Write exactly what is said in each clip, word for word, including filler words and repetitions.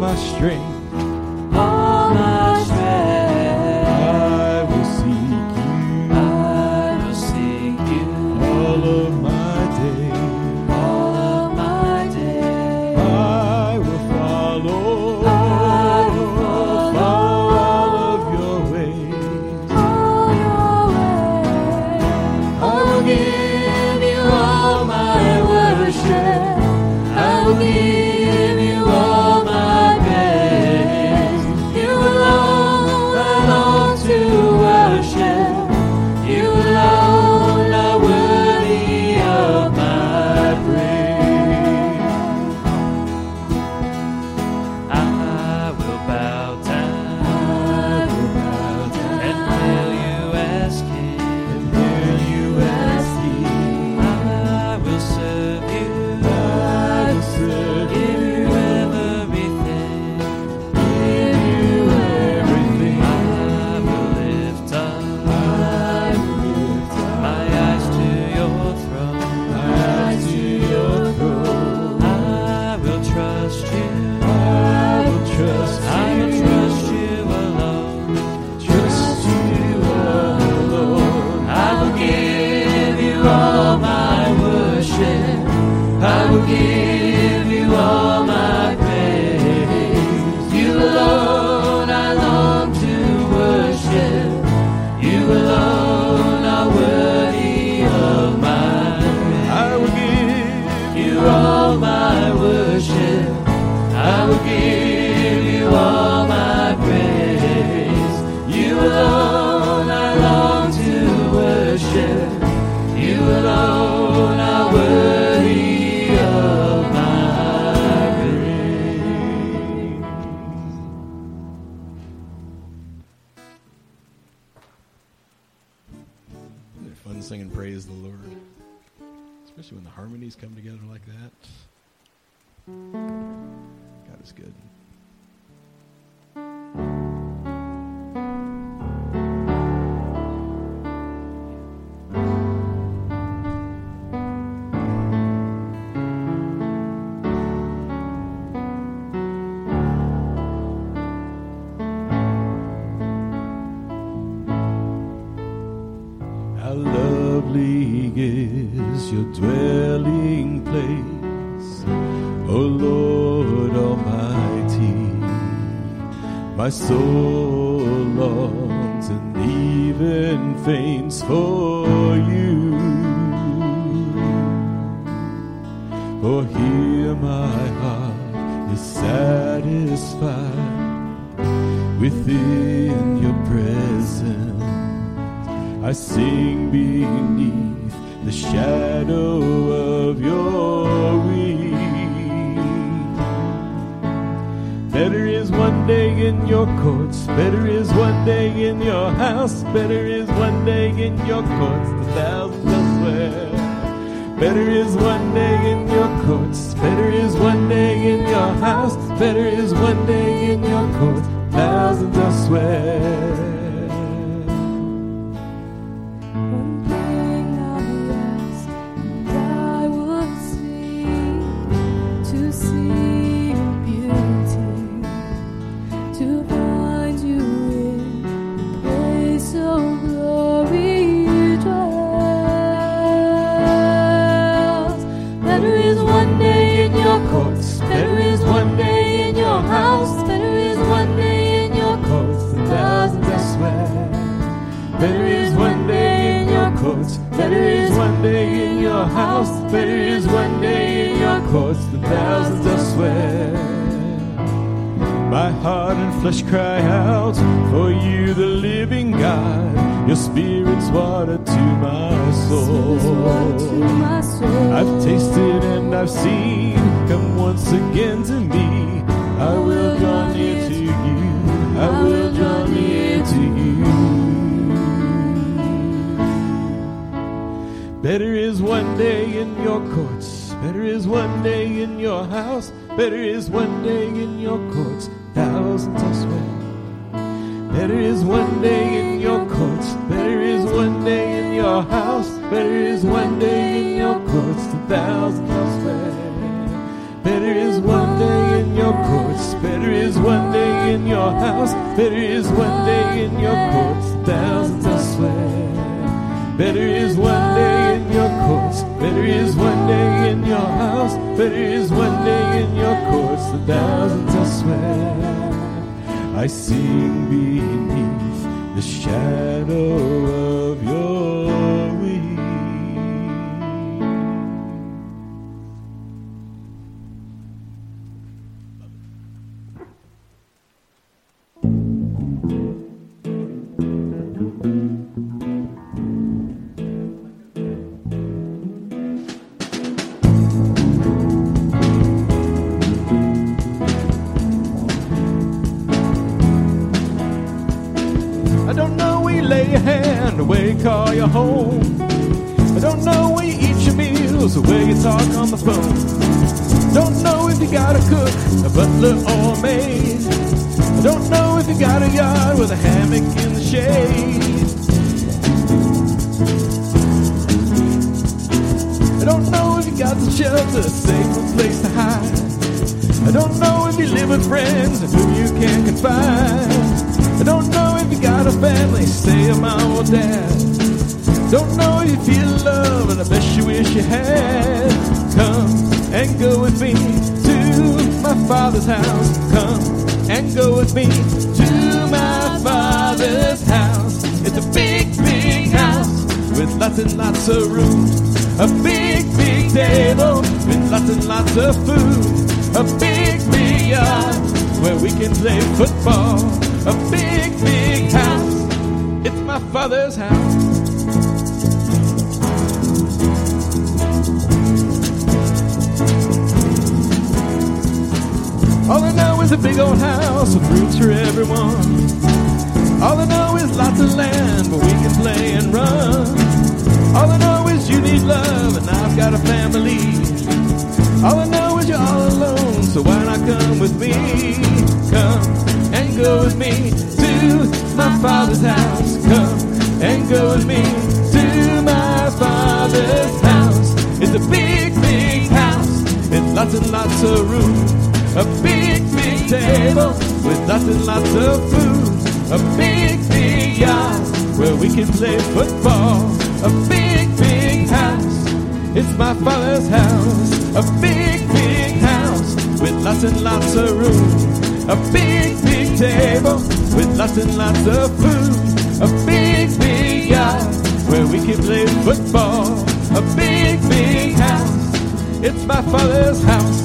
my strength. All my strength. I will seek you. I will seek you. All of my days. All of my days. I will follow. I will follow all of your ways. all your ways. I will give you all my worship. I will give you all my praise. You alone I long to worship. You alone are worthy of my praise. I will bow down, I will bow down and hail you as King. and hear you as King. I will serve you. I will serve Give you. you everything. Give you everything. I will lift up I will lift up my eyes to your throne. my eyes to your throne. I will trust you. I will trust I will you. trust you alone. Trust you alone. I will give you all my worship. I will give you all my praise. You alone I long to worship. You alone are worthy of my praise. I will give You all my worship. I will give you all my praise. You alone I long to worship. You alone are worthy of my praise. Isn't it fun singing praise the Lord? Especially when the harmonies come together like that. God is good. How lovely is your dwelling place, O Lord Almighty. My soul longs and even faints for you. For here my heart is satisfied within your presence. I sing beneath the shadow of your wing. Better is one day in your courts, better is one day in your house, better is one day in your courts than thousands elsewhere. Better is one day in your courts, better is one day in your house, better is one day in your courts than thousands elsewhere. One thing I ask, and I would seek to see your beauty, to find you in the place of glory dwells. Better is one day in your courts, better is one day in your house, better is one day in your courts than thousands elsewhere. Better is one day in your courts, better is one day in your house, better is one day in your courts than thousands elsewhere. My heart and flesh cry out for you, the living God. Your spirit's water to my soul. I've tasted and I've seen. Come once again to me. I will draw near to you. I will draw near to you. Better is one day in your courts, better is one day in your house, better is one day in your courts, thousands elsewhere. Better is one day in your courts, better is one day in your house, better is one day in your courts, thousands elsewhere. Better is one day in your courts, better is one day in your house. Better is one day in your courts than thousands elsewhere. Better is one day in your courts. Better is one day in your house. Better is one day in your courts than thousands elsewhere. I sing beneath the shadow of your wings. Call you home. I don't know where you eat your meals or where you talk on the phone. Don't know if you got a cook, a butler or a maid. I don't know if you got a yard with a hammock in the shade. I don't know if you got the shelter, a safe place to hide. I don't know if you live with friends and who you can confide. I don't know if you got a family, stay a mom or dad. Don't know if you feel love, and I bet you wish you had. Come and go with me to my Father's house. Come and go with me to my Father's house. It's a big, big house with lots and lots of room. A big, big table with lots and lots of food. A big, big yard where we can play football. A big, big house. It's my Father's house. All I know is a big old house with rooms for everyone. All I know is lots of land where we can play and run. All I know is you need love and I've got a family. All I know is you're all alone, so why not come with me? Come and go with me to my Father's house. Come and go with me to my Father's house. It's a big, big house with lots and lots of room. A big, big table with lots and lots of food. A big, big yard where we can play football. A big, big house. It's my Father's house. A big, big house with lots and lots of room. A big, big table with lots and lots of food. A big, big yard where we can play football. A big, big house. It's my Father's house.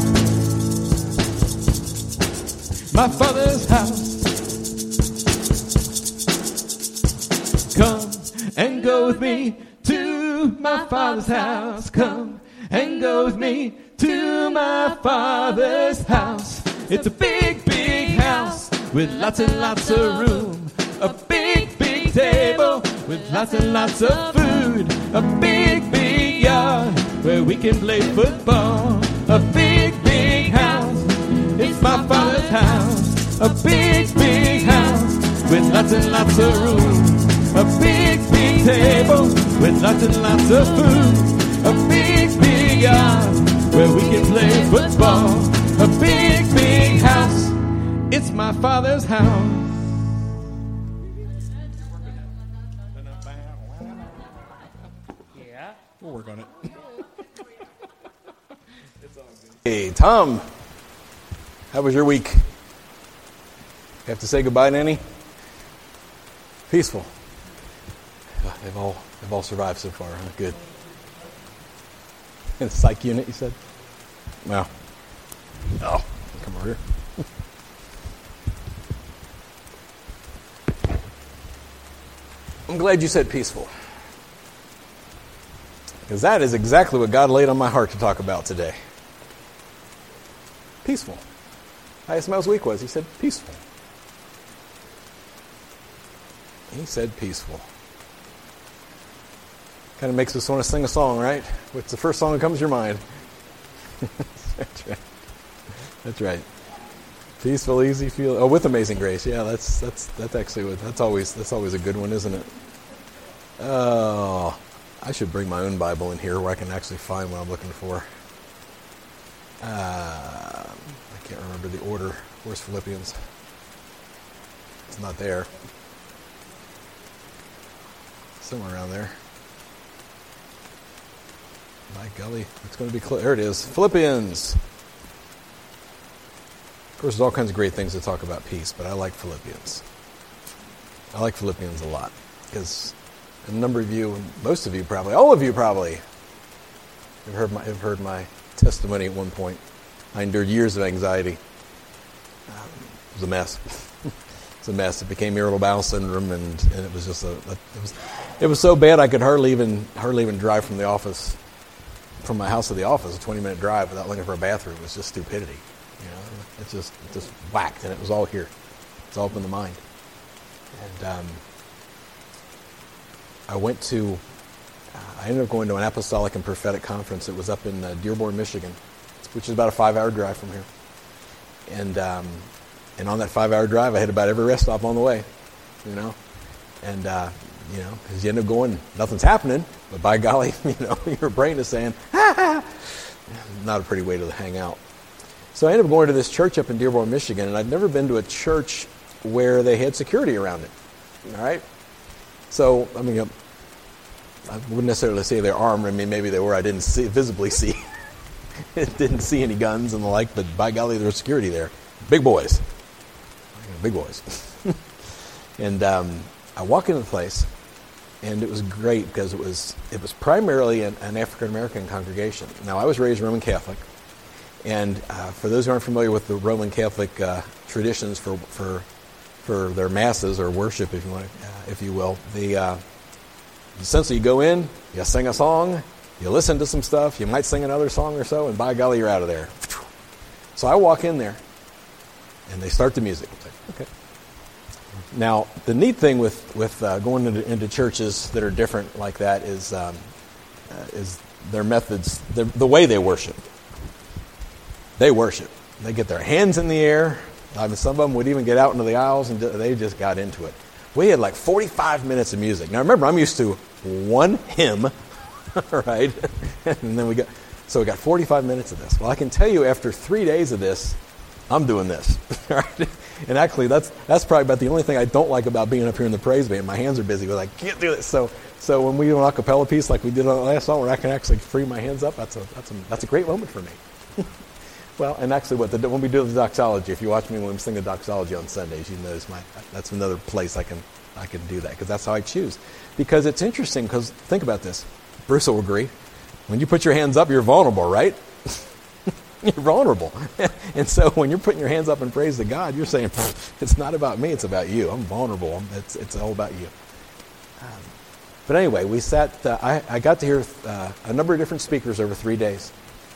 My Father's house. Come and go with me to my Father's house. Come and go with me to my Father's house. It's a big, big house with lots and lots of room. A big, big table with lots and lots of food. A big, big yard where we can play football. A big, big house. It's my Father's house. A big, big house with lots and lots of room. A big, big table with lots and lots of food. A big, big yard where we can play football. A big, big house. It's my Father's house. Yeah. We'll work on it. Hey, Tom. How was your week? You have to say goodbye, Nanny? Peaceful. They've all they've all survived so far, huh? Good. In the psych unit, you said? No. Oh, come over here. I'm glad you said peaceful. Because that is exactly what God laid on my heart to talk about today. Peaceful. I asked him how his week was. He said, peaceful. He said peaceful. Kind of makes us want to sing a song, right? What's the first song that comes to your mind? That's right. That's right. Peaceful, easy, feel. Oh, with Amazing Grace. Yeah, that's that's that's actually what that's always that's always a good one, isn't it? Oh, I should bring my own Bible in here where I can actually find what I'm looking for. Uh, I can't remember the order. Where's Philippians? It's not there. Somewhere around there. My golly, it's going to be close. There it is. Philippians. Of course, there's all kinds of great things to talk about peace, but I like Philippians. I like Philippians a lot because a number of you, most of you probably, all of you probably, have heard my, have heard my testimony at one point. I endured years of anxiety. Um, it was a mess. It was a mess. It became irritable bowel syndrome, and, and it was just a, a it was it was so bad I could hardly even hardly even drive from the office, from my house to the office, a twenty minute drive without looking for a bathroom. It was just stupidity. You know, it just it just whacked, and it was all here. It's all up in the mind. And um, I went to, uh, I ended up going to an apostolic and prophetic conference. It was up in uh, Dearborn, Michigan, which is about a five-hour drive from here. And um, and on that five-hour drive, I hit about every rest stop on the way, you know. And uh, you know, as you end up going, nothing's happening, but by golly, you know, your brain is saying, ha ha. Not a pretty way to hang out. So I ended up going to this church up in Dearborn, Michigan, and I'd never been to a church where they had security around it. All right? So, I mean, I wouldn't necessarily say they're armed. I mean, maybe they were. I didn't see, visibly see. Didn't see any guns and the like, but by golly, there was security there. Big boys. Big boys. And um, I walk into the place, and it was great because it was it was primarily an, an African-American congregation. Now, I was raised Roman Catholic, and uh, for those who aren't familiar with the Roman Catholic uh, traditions for for for their masses or worship, if you want, uh, if you will, the uh, essentially you go in, you sing a song, you listen to some stuff, you might sing another song or so, and by golly, you're out of there. So I walk in there, and they start the music. It's like, okay. Now, the neat thing with with uh, going into, into churches that are different like that is um, uh, is their methods, the, the way they worship. They worship. They get their hands in the air. I mean, some of them would even get out into the aisles, and they just got into it. We had like forty-five minutes of music. Now, remember, I'm used to one hymn, right? And then we got, so we got forty-five minutes of this. Well, I can tell you, after three days of this, I'm doing this, right? And actually, that's that's probably about the only thing I don't like about being up here in the praise band. My hands are busy, but I can't do this. So, so when we do an a cappella piece like we did on the last song, where I can actually free my hands up, that's a that's a that's a great moment for me. Well, and actually, what the, when we do the doxology, if you watch me when we sing the doxology on Sundays, you notice my that's another place I can I can do that, because that's how I choose. Because it's interesting. Because think about this, Bruce will agree. When you put your hands up, you're vulnerable, right? You're vulnerable, and so when you're putting your hands up in praise to God, you're saying, "It's not about me; it's about you. I'm vulnerable. It's it's all about you." Um, but anyway, we sat. Uh, I I got to hear uh, a number of different speakers over three days.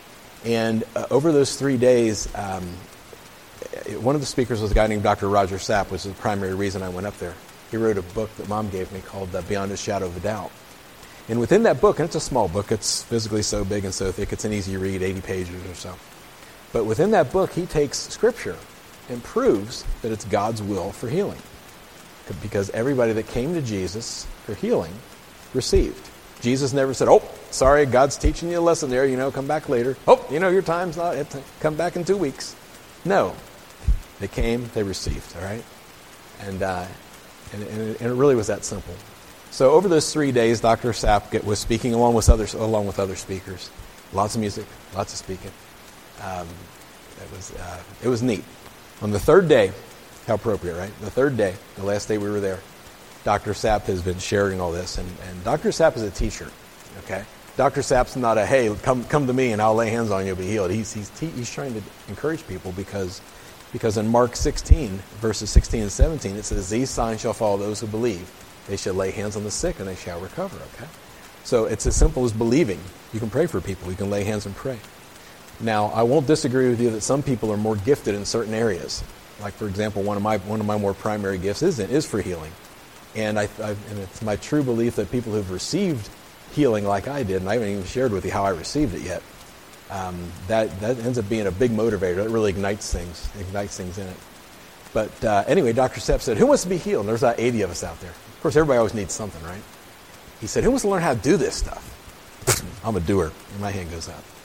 And uh, over those three days, um, one of the speakers was a guy named Doctor Roger Sapp, which is the primary reason I went up there. He wrote a book that Mom gave me called uh, Beyond a Shadow of a Doubt. And within that book, and it's a small book, it's physically so big and so thick, it's an easy read, eighty pages or so. But within that book, he takes Scripture and proves that it's God's will for healing. Because everybody that came to Jesus for healing received. Jesus never said, "Oh, sorry, God's teaching you a lesson there, you know, come back later. Oh, you know, your time's not, come back in two weeks. No. They came, they received, all right? And, uh, and, and, it, and it really was that simple. So over those three days, Doctor Sapp was speaking along with other, along with other speakers. Lots of music, lots of speaking. Um, it was uh, it was neat. On the third day, how appropriate, right? The third day, the last day we were there, Doctor Sapp has been sharing all this, and, and Doctor Sapp is a teacher, okay? Doctor Sapp's not a, hey, come come to me and I'll lay hands on you, you'll be healed. He's he's te- he's trying to encourage people because because in Mark sixteen, verses sixteen and seventeen, it says, "These signs shall follow those who believe. They shall lay hands on the sick and they shall recover," okay? So it's as simple as believing. You can pray for people. You can lay hands and pray. Now, I won't disagree with you that some people are more gifted in certain areas. Like, for example, one of my one of my more primary gifts is is for healing. And, I, I, and it's my true belief that people who've received healing like I did, and I haven't even shared with you how I received it yet, um, that, that ends up being a big motivator. It really ignites things, ignites things in it. But uh, anyway, Doctor Sapp said, "Who wants to be healed?" And there's about eighty of us out there. Of course, everybody always needs something, right? He said, "Who wants to learn how to do this stuff?" I'm a doer. And my hand goes up.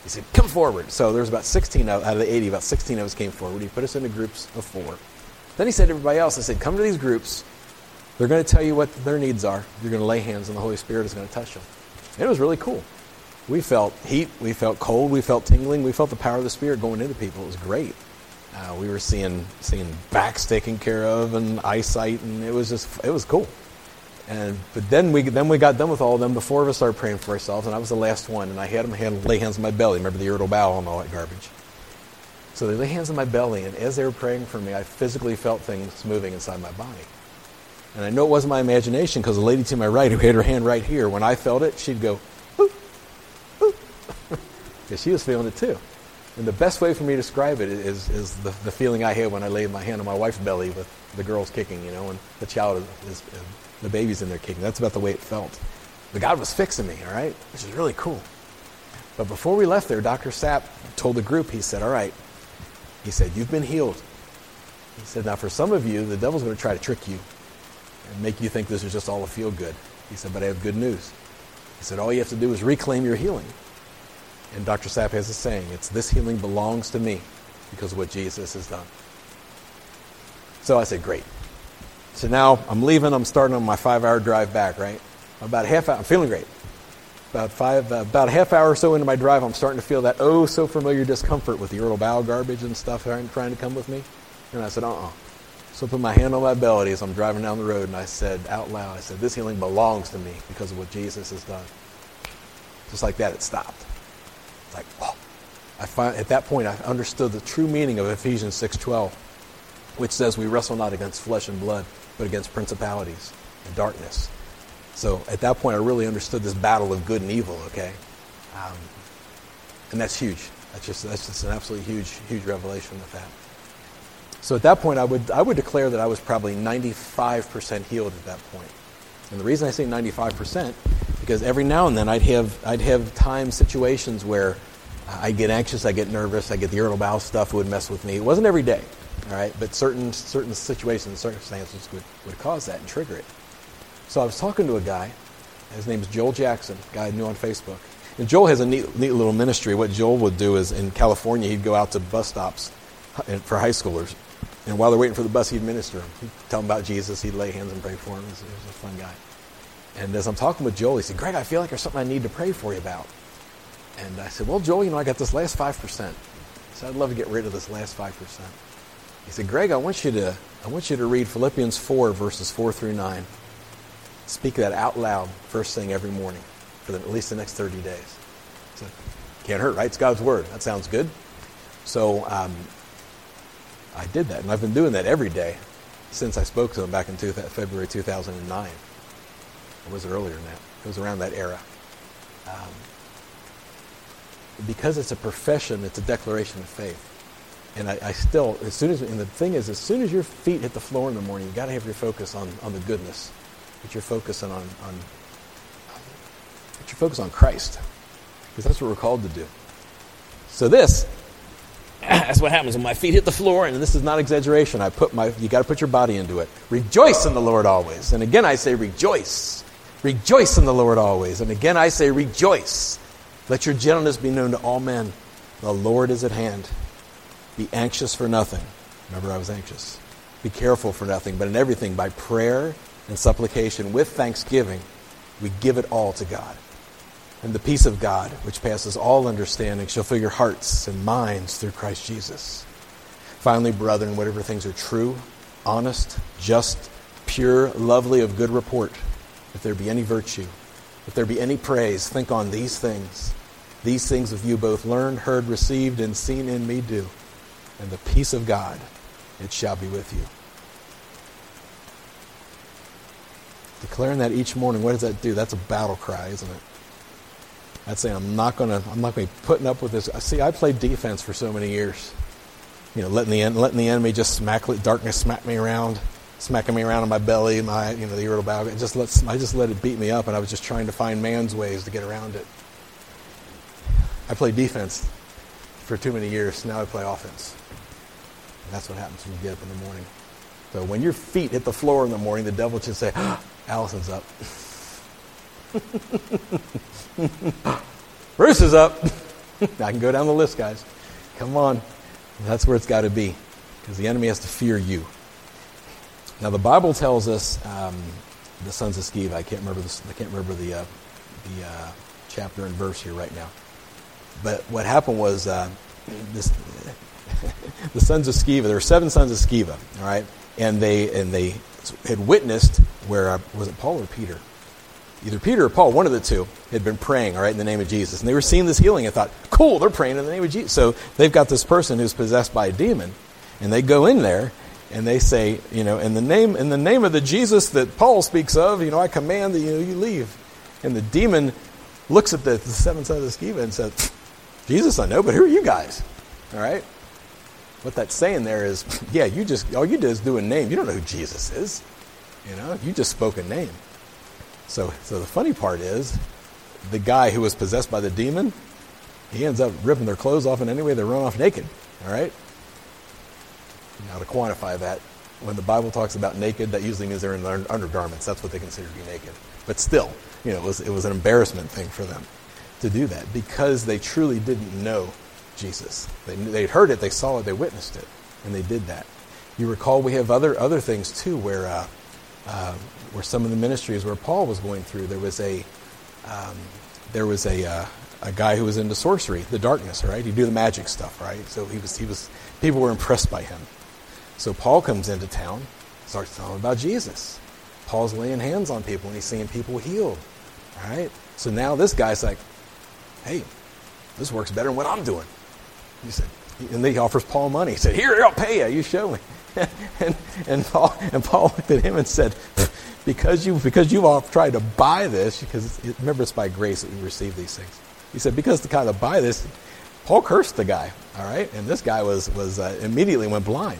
He said, come forward. So there's about sixteen out of the eighty, about sixteen of us came forward. He put us into groups of four. Then he said to everybody else, he said, come to these groups. They're going to tell you what their needs are. You're going to lay hands and the Holy Spirit is going to touch them. And it was really cool. We felt heat, we felt cold, we felt tingling, we felt the power of the Spirit going into people. It was great. Uh, we were seeing seeing backs taken care of and eyesight, and it was just, it was cool. And but then we then we got done with all of them. The four of us started praying for ourselves, and I was the last one. And I had them hand, lay hands on my belly. Remember the irritable bowel and all that garbage. So they lay hands on my belly, and as they were praying for me, I physically felt things moving inside my body. And I know it wasn't my imagination, because the lady to my right, who had her hand right here, when I felt it, she'd go, ooh, ooh, because she was feeling it too. And the best way for me to describe it is is the, the feeling I had when I laid my hand on my wife's belly with the girls kicking, you know, and the child is, is the baby's in there kicking. That's about the way it felt. But God was fixing me, all right, which is really cool. But before we left there, Doctor Sapp told the group, he said, all right, he said, you've been healed. He said, now for some of you, the devil's going to try to trick you and make you think this is just all a feel-good. He said, but I have good news. He said, all you have to do is reclaim your healing. And Doctor Sapp has a saying, it's this healing belongs to me because of what Jesus has done. So I said, great. So now I'm leaving, I'm starting on my five-hour drive back, right? About a half hour, I'm feeling great. About five, uh, about a half hour or so into my drive, I'm starting to feel that oh so familiar discomfort with the irritable bowel garbage and stuff trying, trying to come with me. And I said, uh-uh. So I put my hand on my belly as I'm driving down the road, and I said out loud, I said, this healing belongs to me because of what Jesus has done. Just like that, it stopped. It's like, whoa. I find, at that point, I understood the true meaning of Ephesians six twelve, which says we wrestle not against flesh and blood, but against principalities and darkness. So at that point, I really understood this battle of good and evil, okay? Um, and that's huge. That's just that's just an absolutely huge, huge revelation with that. So at that point, I would I would declare that I was probably ninety-five percent healed at that point. And the reason I say ninety-five percent, because every now and then I'd have I'd have time situations where I'd get anxious, I'd get nervous, I'd get the irritable bowel stuff would mess with me. It wasn't every day, all right? But certain certain situations, circumstances would, would cause that and trigger it. So I was talking to a guy. His name is Joel Jackson, a guy I knew on Facebook. And Joel has a neat, neat little ministry. What Joel would do is in California, he'd go out to bus stops for high schoolers. And while they're waiting for the bus, he'd minister them. He'd tell them about Jesus. He'd lay hands and pray for them. He was, he was a fun guy. And as I'm talking with Joel, he said, Greg, I feel like there's something I need to pray for you about. And I said, well, Joel, you know, I got this last five percent. So I'd love to get rid of this last five percent. He said, Greg, I want you to I want you to read Philippians four, verses four through nine. Speak that out loud first thing every morning for the, at least the next thirty days. So, can't hurt, right? It's God's word. That sounds good. So um, I did that, and I've been doing that every day since I spoke to him back in two, February two thousand nine. Or was it earlier than that? It was around that era. Um, because it's a profession, it's a declaration of faith. And I, I still, as soon as, and the thing is, as soon as your feet hit the floor in the morning, you've got to have your focus on, on the goodness. That you're focusing on, on, that you're focused on Christ. Because that's what we're called to do. So this, that's what happens when my feet hit the floor, and this is not exaggeration. I put my, you got to put your body into it. Rejoice in the Lord always. And again I say rejoice. Rejoice in the Lord always. And again I say rejoice. Let your gentleness be known to all men. The Lord is at hand. Be anxious for nothing. Remember, I was anxious. Be careful for nothing, but in everything by prayer and supplication with thanksgiving, we give it all to God. And the peace of God, which passes all understanding, shall fill your hearts and minds through Christ Jesus. Finally, brethren, whatever things are true, honest, just, pure, lovely, of good report, if there be any virtue, if there be any praise, think on these things. These things have you both learned, heard, received, and seen in me do. And the peace of God, it shall be with you. Declaring that each morning, what does that do? That's a battle cry, isn't it? That's saying I'm not gonna, I'm not gonna be putting up with this. See, I played defense for so many years. You know, letting the letting the enemy just smack darkness smack me around, smacking me around on my belly, my you know the irritable bowel. It just lets I just let it beat me up, and I was just trying to find man's ways to get around it. I played defense for too many years. Now I play offense. And that's what happens when you get up in the morning. So when your feet hit the floor in the morning, the devil should say, oh, Allison's up. Bruce is up. I can go down the list, guys. Come on. That's where it's got to be, because the enemy has to fear you. Now, the Bible tells us um, the sons of Sceva. I can't remember this. I can't remember the uh, the uh, chapter and verse here right now. But what happened was uh, this: the sons of Sceva. There were seven sons of Sceva. All right, and they and they had witnessed where uh, was it Paul or Peter? Either Peter or Paul, one of the two, had been praying, all right, in the name of Jesus. And they were seeing this healing and thought, cool, they're praying in the name of Jesus. So they've got this person who's possessed by a demon, and they go in there and they say, you know, in the name in the name of the Jesus that Paul speaks of, you know, I command that you know, you leave. And the demon looks at the, the seven sons of Sceva and says, Jesus I know, but who are you guys? All right? What that's saying there is, yeah, you just all you did is do a name. You don't know who Jesus is. You know, you just spoke a name. So, so the funny part is, the guy who was possessed by the demon, he ends up ripping their clothes off, and anyway they run off naked. All right. Now to quantify that, when the Bible talks about naked, that usually means they're in their undergarments. That's what they consider to be naked. But still, you know, it was it was an embarrassment thing for them to do that because they truly didn't know Jesus. They they'd heard it, they saw it, they witnessed it, and they did that. You recall we have other other things too where. Uh, uh, where some of the ministries where Paul was going through, there was a um, there was a uh, a guy who was into sorcery, the darkness, right? He'd do the magic stuff, right? So he was he was people were impressed by him. So Paul comes into town, starts telling them about Jesus. Paul's laying hands on people and he's seeing people healed. All right? So now this guy's like, hey, this works better than what I'm doing. He said, and then he offers Paul money. He said, here, I'll pay you. You show me. and and Paul and Paul looked at him and said, because you because you've all tried to buy this, because it, remember it's by grace that we receive these things. He said, because to kind of buy this, Paul cursed the guy. All right, and this guy was was uh, immediately went blind,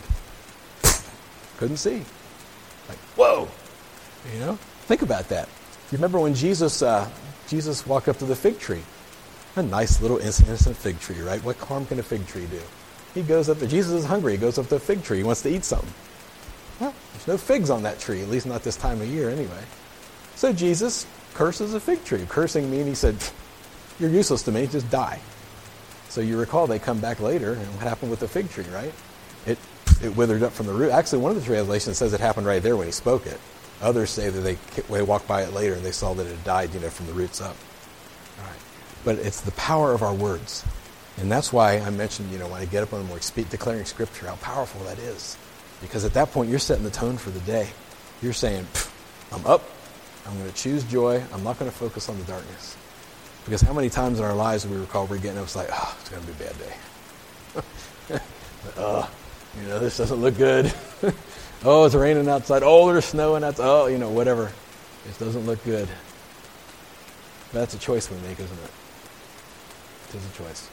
couldn't see. Like whoa, you know. Think about that. You remember when Jesus uh, Jesus walked up to the fig tree, a nice little innocent fig tree, right? What harm can a fig tree do? He goes up there. Jesus is hungry. He goes up to a fig tree. He wants to eat something. Well, there's no figs on that tree, at least not this time of year anyway. So Jesus curses a fig tree. Cursing means he said, you're useless to me, just die. So you recall they come back later, and what happened with the fig tree, right? It it withered up from the root. Actually, one of the translations says it happened right there when he spoke it. Others say that they, they walked by it later and they saw that it had died, you know, from the roots up. All right. But it's the power of our words. And that's why I mentioned, you know, when I get up on the morning, speak, declaring Scripture, how powerful that is. Because at that point, you're setting the tone for the day. You're saying, I'm up. I'm going to choose joy. I'm not going to focus on the darkness. Because how many times in our lives do we recall we're getting up, it's like, oh, it's going to be a bad day. oh, you know, this doesn't look good. oh, it's raining outside. Oh, there's snowing outside. Oh, you know, whatever. It doesn't look good. That's a choice we make, isn't it? It is a choice.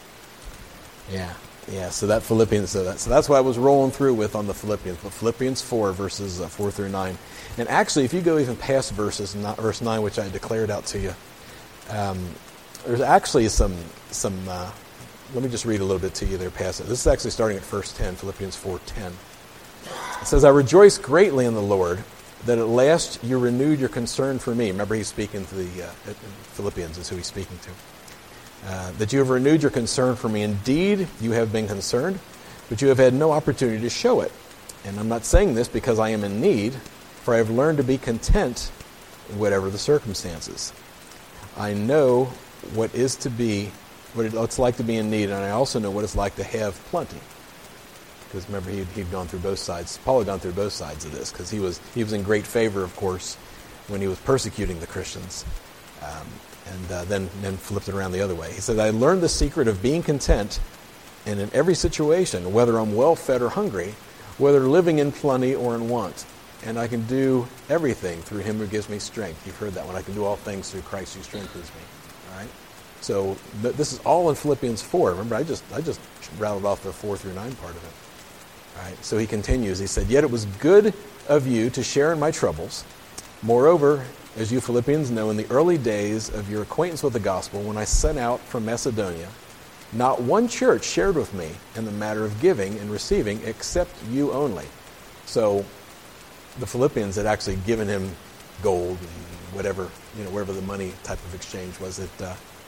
Yeah, yeah. So that Philippians, so, that, so that's what I was rolling through with on the Philippians. But Philippians four, verses uh, four through nine. And actually, if you go even past verses, not verse nine, which I declared out to you, um, there's actually some some. Uh, let me just read a little bit to you there past it. This is actually starting at verse ten, Philippians four ten. It says, "I rejoice greatly in the Lord that at last you renewed your concern for me." Remember, he's speaking to the uh, Philippians, is who he's speaking to. Uh, that you have renewed your concern for me. Indeed, you have been concerned, but you have had no opportunity to show it. And I'm not saying this because I am in need, for I have learned to be content in whatever the circumstances. I know what is to be, what it's like to be in need, and I also know what it's like to have plenty. Because remember, he'd, he'd gone through both sides. Paul had gone through both sides of this, because he was he was in great favor, of course, when he was persecuting the Christians. Um, And uh, then, then flipped it around the other way. He said, I learned the secret of being content, and in every situation, whether I'm well-fed or hungry, whether living in plenty or in want. And I can do everything through him who gives me strength. You've heard that one. I can do all things through Christ who strengthens me. All right? So th- this is all in Philippians four. Remember, I just I just rattled off the four through nine part of it. All right? So he continues. He said, yet it was good of you to share in my troubles. Moreover, as you Philippians know, in the early days of your acquaintance with the gospel, when I set out from Macedonia, not one church shared with me in the matter of giving and receiving except you only. So the Philippians had actually given him gold and whatever, you know, wherever the money type of exchange was. That uh,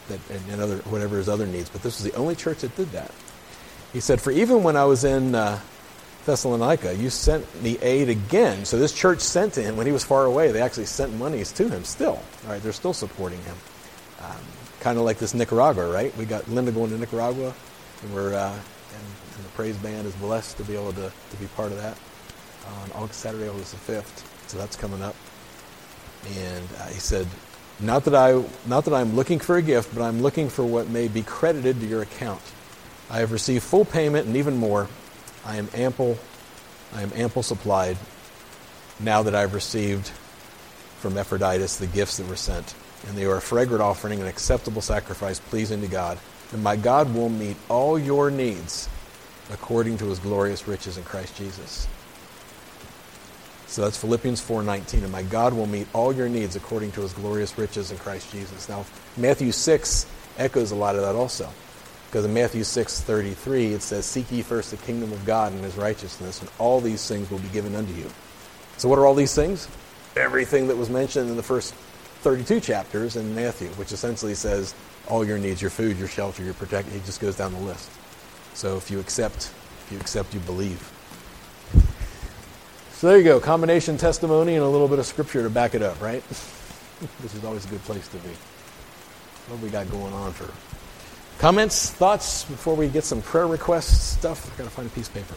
that, and, and other whatever his other needs. But this was the only church that did that. He said, for even when I was in uh, Thessalonica, you sent me aid again. So this church sent to him when he was far away. They actually sent monies to him still. All right, they're still supporting him. Um, kind of like this Nicaragua, right? We got Linda going to Nicaragua, and we're uh, and, and the praise band is blessed to be able to, to be part of that on August Saturday, August the fifth. So that's coming up. And uh, he said, not that I, not that I'm looking for a gift, but I'm looking for what may be credited to your account. I have received full payment and even more. I am ample, I am ample supplied now that I've received from Epaphroditus the gifts that were sent. And they are a fragrant offering, an acceptable sacrifice pleasing to God. And my God will meet all your needs according to his glorious riches in Christ Jesus. So that's Philippians four nineteen. And my God will meet all your needs according to his glorious riches in Christ Jesus. Now, Matthew six echoes a lot of that also. Because in Matthew six thirty-three, it says, seek ye first the kingdom of God and his righteousness, and all these things will be given unto you. So what are all these things? Everything that was mentioned in the first thirty-two chapters in Matthew, which essentially says all your needs, your food, your shelter, your protection. It just goes down the list. So if you accept, if you accept, you believe. So there you go. Combination testimony and a little bit of scripture to back it up, right? This is always a good place to be. What have we got going on for comments, thoughts before we get some prayer requests stuff? I've got to find a piece of paper.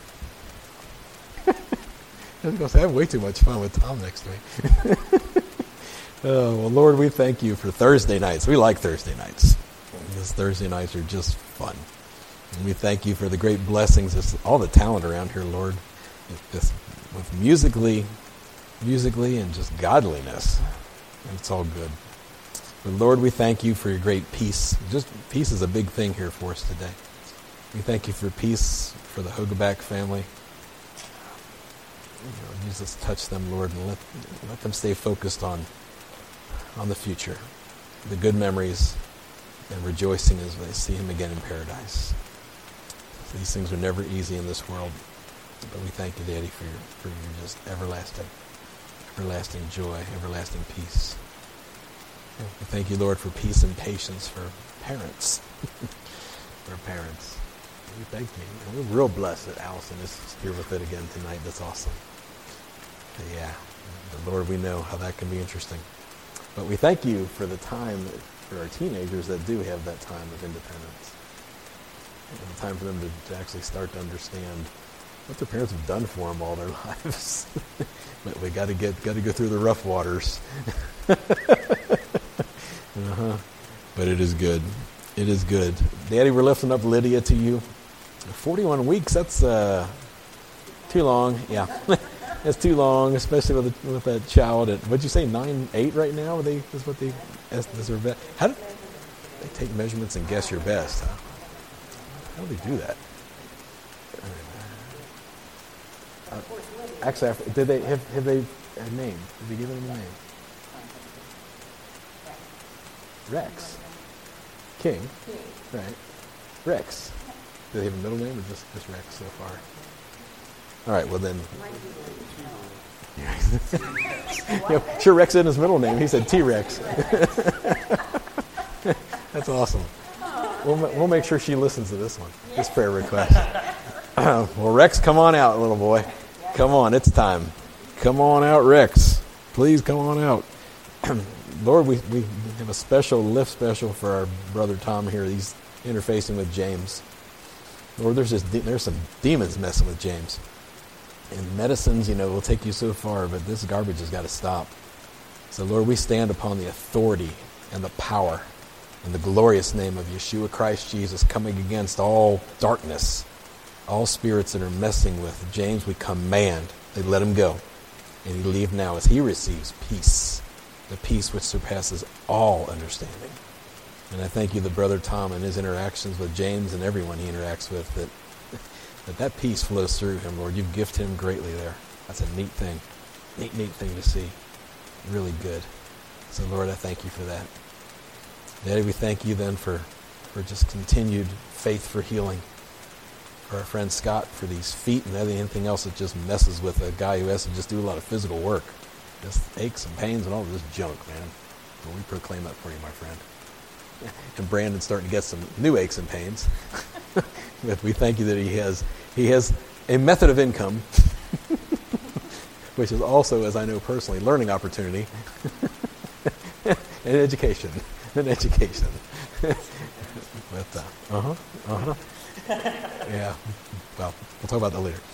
I was going to say, I have way too much fun with Tom next week. Oh, well, Lord, we thank you for Thursday nights. We like Thursday nights. Because Thursday nights are just fun. And we thank you for the great blessings, just all the talent around here, Lord. Just with musically, musically and just godliness. It's all good. But Lord, we thank you for your great peace. Just peace is a big thing here for us today. We thank you for peace for the Hogaback family. You know, Jesus, touch them, Lord, and let let them stay focused on on the future, the good memories, and rejoicing as they see him again in paradise. So these things are never easy in this world, but we thank you, Daddy, for your for your just everlasting, everlasting joy, everlasting peace. We thank you, Lord, for peace and patience for parents. For parents. We thank you. And we're real blessed that Allison is here with it again tonight. That's awesome. But yeah, the Lord, we know how that can be interesting. But we thank you for the time for our teenagers that do have that time of independence. And the time for them to, to actually start to understand what their parents have done for them all their lives. But we got to get got to go through the rough waters. Uh-huh. But it is good. It is good. Daddy, we're lifting up Lydia to you. forty-one weeks, that's uh, too long. Yeah, that's too long, especially with a, with that child at, what'd you say, nine, eight right now? Are they, is what they, is their best? How do they take measurements and guess your best? Huh? How do they do that? Uh, actually, did they have, have they a name? Did they give them a name? Rex. King. King. Right. Rex. Do they have a middle name or just, just Rex so far? All right, well then. Yeah, sure, Rex isn't his middle name. He said T-Rex. That's awesome. We'll, we'll make sure she listens to this one, this prayer request. Well, Rex, come on out, little boy. Come on, it's time. Come on out, Rex. Please come on out. Lord, we, we have a special lift special for our brother Tom here. He's interfacing with James. Lord, there's just there's some demons messing with James. And medicines, you know, will take you so far, but this garbage has got to stop. So, Lord, we stand upon the authority and the power and the glorious name of Yeshua Christ Jesus, coming against all darkness, all spirits that are messing with James. We command they let him go, and he leave now as he receives peace. The peace which surpasses all understanding. And I thank you, the brother Tom, and his interactions with James and everyone he interacts with, that that, that peace flows through him, Lord. You've gifted him greatly there. That's a neat thing. Neat, neat thing to see. Really good. So, Lord, I thank you for that. Daddy, we thank you then for, for just continued faith for healing. For our friend Scott, for these feet and anything else that just messes with a guy who has to just do a lot of physical work. Just aches and pains and all this junk, man. But we proclaim that for you, my friend. and Brandon's starting to get some new aches and pains. But we thank you that he has he has a method of income, which is also, as I know personally, learning opportunity and education, and education. But uh huh, uh huh, yeah. Well, we'll talk about that later.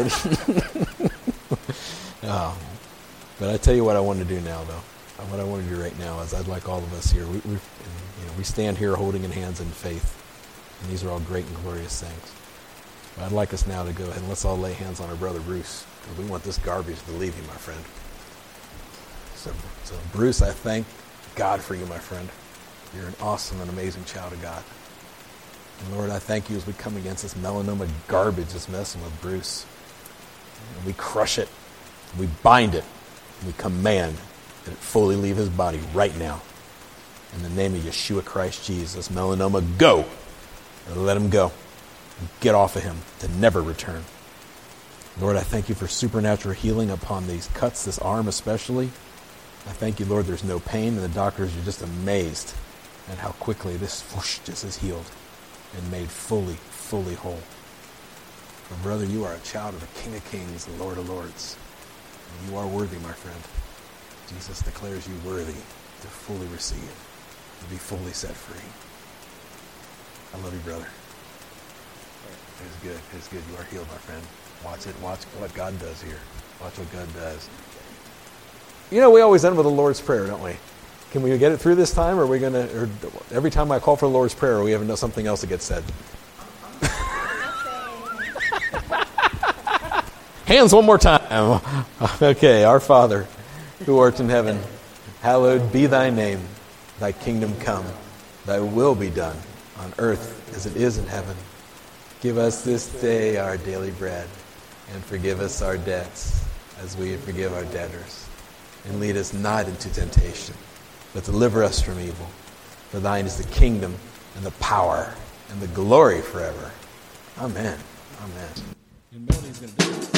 But, um, but I tell you what I want to do now, though. What I want to do right now is I'd like all of us here. We, we, you know, we stand here holding in hands in faith, and these are all great and glorious things. But I'd like us now to go ahead and let's all lay hands on our brother Bruce, because we want this garbage to leave you, my friend. So, so Bruce, I thank God for you, my friend. You're an awesome and amazing child of God. And Lord, I thank you as we come against this melanoma garbage that's messing with Bruce. And we crush it. We bind it. And we command that it fully leave his body right now. In the name of Yeshua Christ Jesus, melanoma, go. And let him go. And get off of him to never return. Lord, I thank you for supernatural healing upon these cuts, this arm especially. I thank you, Lord, there's no pain, and the doctors are just amazed at how quickly this whoosh just is healed and made fully, fully whole. For brother, you are a child of the King of Kings, the Lord of Lords. And you are worthy, my friend. Jesus declares you worthy to fully receive, to be fully set free. I love you, brother. It's good. It's good. You are healed, my friend. Watch it. Watch what God does here. Watch what God does. You know, we always end with the Lord's Prayer, don't we? Can we get it through this time, or are we going to, or every time I call for the Lord's Prayer, we have something else that gets said? Hands one more time. Okay, our Father, who art in heaven, hallowed be thy name. Thy kingdom come. Thy will be done on earth as it is in heaven. Give us this day our daily bread, and forgive us our debts as we forgive our debtors. And lead us not into temptation, but deliver us from evil. For thine is the kingdom and the power and the glory forever. Amen. Amen. And Melanie's going to do it.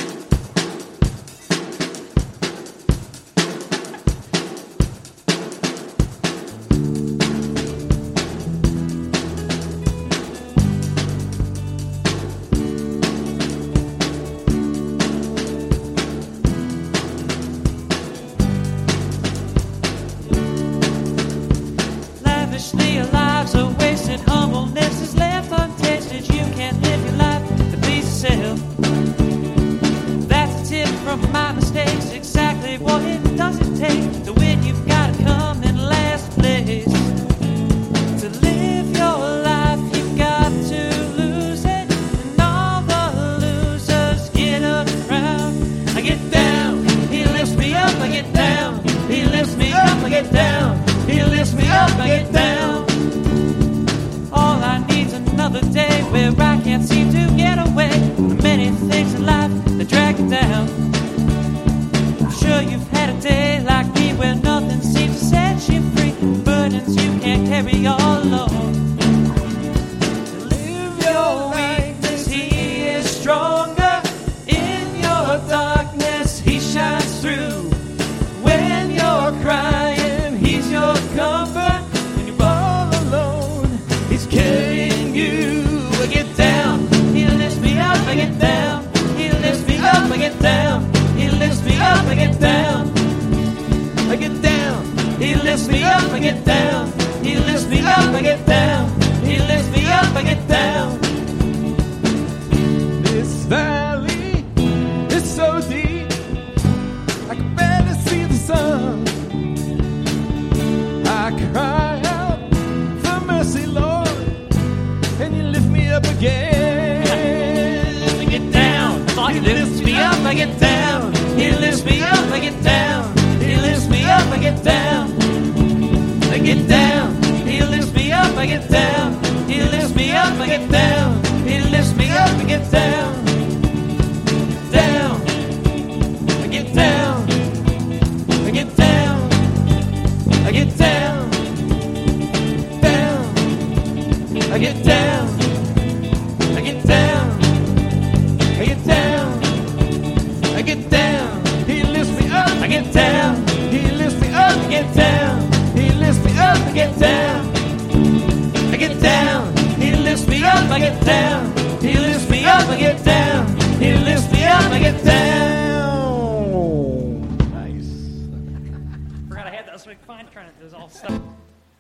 Get down.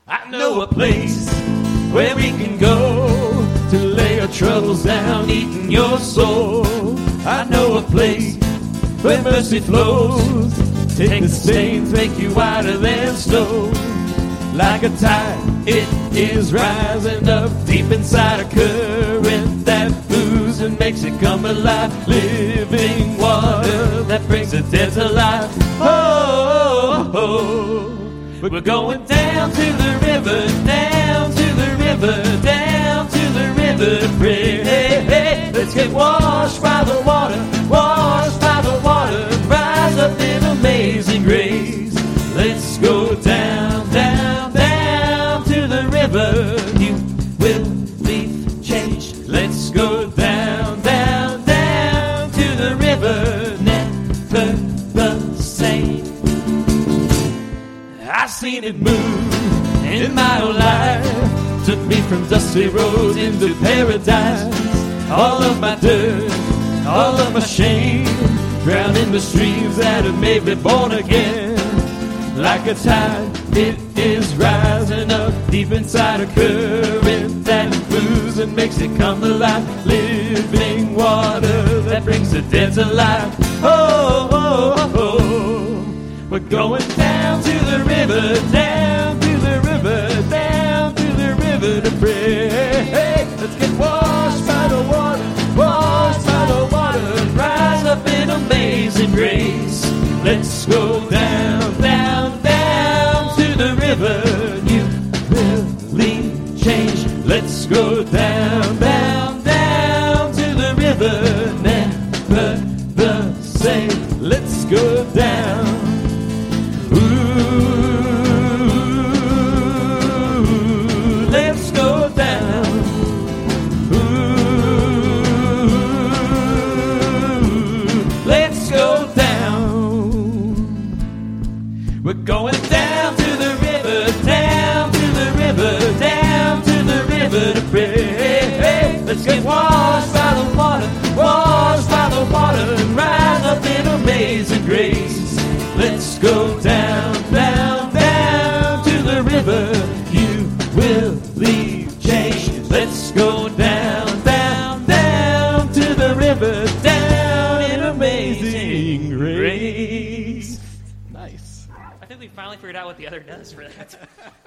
I know a place where we can go to lay our troubles down, eating your soul. I know a place where mercy flows. Take the stains, make you whiter than snow. Like a tide, it is rising up deep inside a current that moves and makes it come alive. Living water that brings the dead to life. Oh, oh, oh. We're going down to the river, down to the river, down to the river to pray. Hey, hey, let's get washed by the water, washed by the water, rise up in amazing grace. Let's go down, down, down to the river. You will leave change. Let's go down, down, down to the river. Never the same. I've seen it move in my own life. Took me from dusty roads into paradise. All of my dirt, all of my shame, drowned in the streams that have made me born again. Like a tide, it is rising up deep inside a current that moves and makes it come alive. Living water that brings the dead to life. Oh, oh, oh. We're going down to the river, down to the river, down to the river to pray. Hey, let's get washed by the water, washed by the water, and rise up in amazing grace. Let's go down, down, down to the river. You will leave change. Let's go down, down, down to the river. Never the same. Let's go down. Ooh, let's go down. Ooh, let's go down. We're going down to the river, down to the river, down to the river to pray. Hey, let's get washed by the water, washed by the water, and rise up in amazing grace. Let's go down, down, down to the river. You will leave change. Let's go down, down, down to the river, down in amazing grace. Nice. I think we finally figured out what the other does for that.